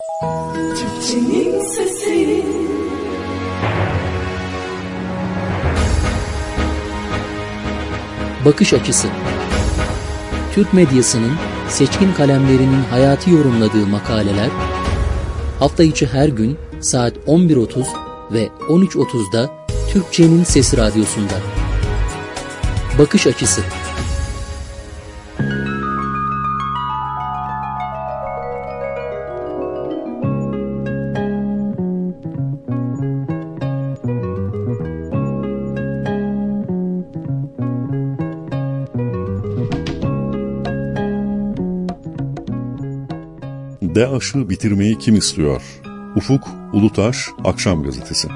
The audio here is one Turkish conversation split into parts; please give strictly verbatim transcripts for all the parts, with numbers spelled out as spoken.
Türkçenin sesi. Bakış açısı. Türk medyasının seçkin kalemlerinin hayatı yorumladığı makaleler, hafta içi her gün saat on bir otuz ve on üç otuzda Türkçenin Sesi Radyosu'nda. Bakış açısı. DAEŞ'ı bitirmeyi kim istiyor? Ufuk Ulutaş, Akşam Gazetesi.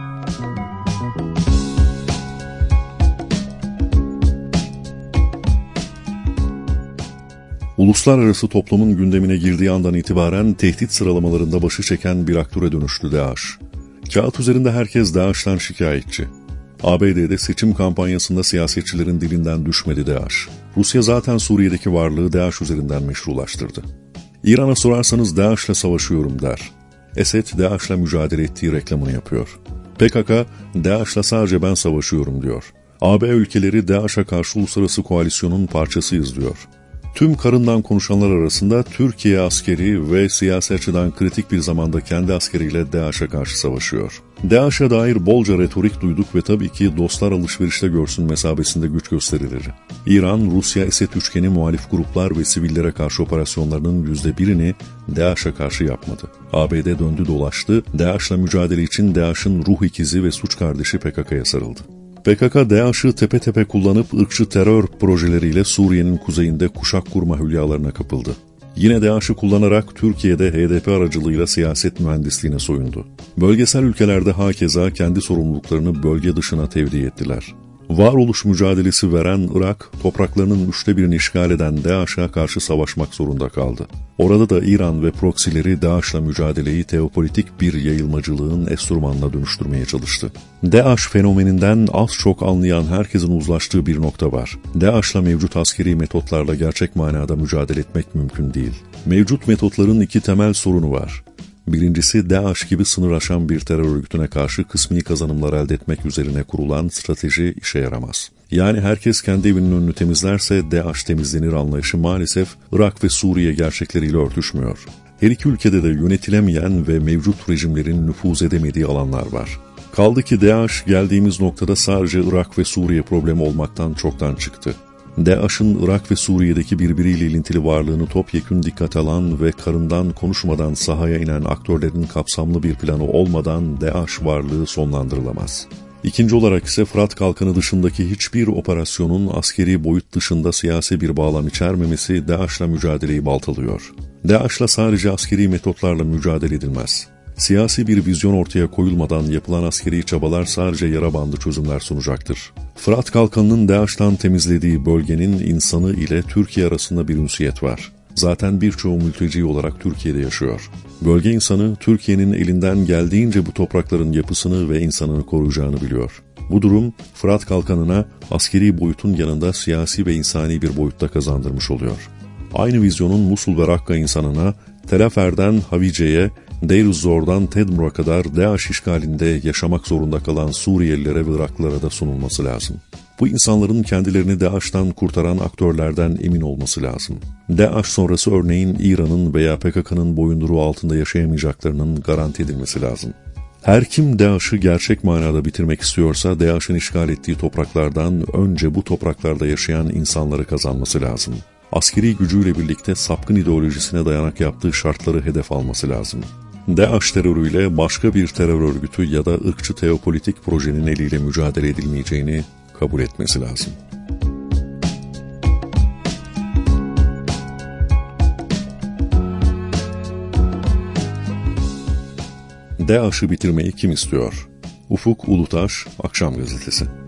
Uluslararası toplumun gündemine girdiği andan itibaren tehdit sıralamalarında başı çeken bir aktöre dönüştü DAEŞ. Kağıt üzerinde herkes DAEŞ'ten şikayetçi. A B D'de seçim kampanyasında siyasetçilerin dilinden düşmedi DAEŞ. Rusya zaten Suriye'deki varlığı DAEŞ üzerinden meşrulaştırdı. İran'a sorarsanız DAEŞ'le savaşıyorum der. Esed DAEŞ'le mücadele ettiği reklamını yapıyor. P K K, DAEŞ'le sadece ben savaşıyorum diyor. A B ülkeleri DAEŞ'e karşı uluslararası koalisyonun parçasıyız diyor. Tüm karından konuşanlar arasında Türkiye askeri ve siyasi açıdan kritik bir zamanda kendi askeriyle DAEŞ'e karşı savaşıyor. DAEŞ'e dair bolca retorik duyduk ve tabii ki dostlar alışverişte görsün mesabesinde güç gösterilir. İran, Rusya, Esed üçgeni muhalif gruplar ve sivillere karşı operasyonlarının yüzde birini DAEŞ'e karşı yapmadı. A B D döndü dolaştı, DAEŞ'le mücadele için DAEŞ'in ruh ikizi ve suç kardeşi P K K'ya sarıldı. P K K, DAEŞ'ı tepe tepe kullanıp ırkçı terör projeleriyle Suriye'nin kuzeyinde kuşak kurma hülyalarına kapıldı. Yine DAEŞ'ı kullanarak Türkiye'de H D P aracılığıyla siyaset mühendisliğine soyundu. Bölgesel ülkelerde hakeza kendi sorumluluklarını bölge dışına tevdi ettiler. Varoluş mücadelesi veren Irak, topraklarının üçte birini işgal eden DAEŞ'e karşı savaşmak zorunda kaldı. Orada da İran ve proksileri DAEŞ'le mücadeleyi teopolitik bir yayılmacılığın enstrümanına dönüştürmeye çalıştı. DAEŞ fenomeninden az çok anlayan herkesin uzlaştığı bir nokta var. DAEŞ'le mevcut askeri metotlarla gerçek manada mücadele etmek mümkün değil. Mevcut metotların iki temel sorunu var. Birincisi, DAEŞ gibi sınır aşan bir terör örgütüne karşı kısmi kazanımlar elde etmek üzerine kurulan strateji işe yaramaz. Yani herkes kendi evinin önünü temizlerse DAEŞ temizlenir anlayışı maalesef Irak ve Suriye gerçekleriyle örtüşmüyor. Her iki ülkede de yönetilemeyen ve mevcut rejimlerin nüfuz edemediği alanlar var. Kaldı ki DAEŞ geldiğimiz noktada sadece Irak ve Suriye problemi olmaktan çoktan çıktı. DAEŞ'in Irak ve Suriye'deki birbiriyle ilintili varlığını topyekün dikkate alan ve karından konuşmadan sahaya inen aktörlerin kapsamlı bir planı olmadan DAEŞ varlığı sonlandırılamaz. İkinci olarak ise Fırat Kalkanı dışındaki hiçbir operasyonun askeri boyut dışında siyasi bir bağlam içermemesi DAEŞ'le mücadeleyi baltalıyor. DAEŞ'le sadece askeri metotlarla mücadele edilmez. Siyasi bir vizyon ortaya koyulmadan yapılan askeri çabalar sadece yara bandı çözümler sunacaktır. Fırat Kalkanı'nın DAEŞ'ten temizlediği bölgenin insanı ile Türkiye arasında bir ünsiyet var. Zaten birçoğu mülteci olarak Türkiye'de yaşıyor. Bölge insanı Türkiye'nin elinden geldiğince bu toprakların yapısını ve insanını koruyacağını biliyor. Bu durum Fırat Kalkanı'na askeri boyutun yanında siyasi ve insani bir boyutta kazandırmış oluyor. Aynı vizyonun Musul ve Rakka insanına, Tel Afer'den Havice'ye, Deir-uz-Zor'dan Tedmur'a kadar DAEŞ işgalinde yaşamak zorunda kalan Suriyelilere ve Iraklılara da sunulması lazım. Bu insanların kendilerini DAEŞ'ten kurtaran aktörlerden emin olması lazım. DAEŞ sonrası örneğin İran'ın veya P K K'nın boyunduruğu altında yaşayamayacaklarının garanti edilmesi lazım. Her kim DAEŞ'ı gerçek manada bitirmek istiyorsa DAEŞ'in işgal ettiği topraklardan önce bu topraklarda yaşayan insanları kazanması lazım. Askeri gücüyle birlikte sapkın ideolojisine dayanak yaptığı şartları hedef alması lazım. DAEŞ terörüyle başka bir terör örgütü ya da ırkçı teopolitik projenin eliyle mücadele edilmeyeceğini kabul etmesi lazım. DAEŞ'ı bitirmeyi kim istiyor? Ufuk Ulutaş, Akşam Gazetesi.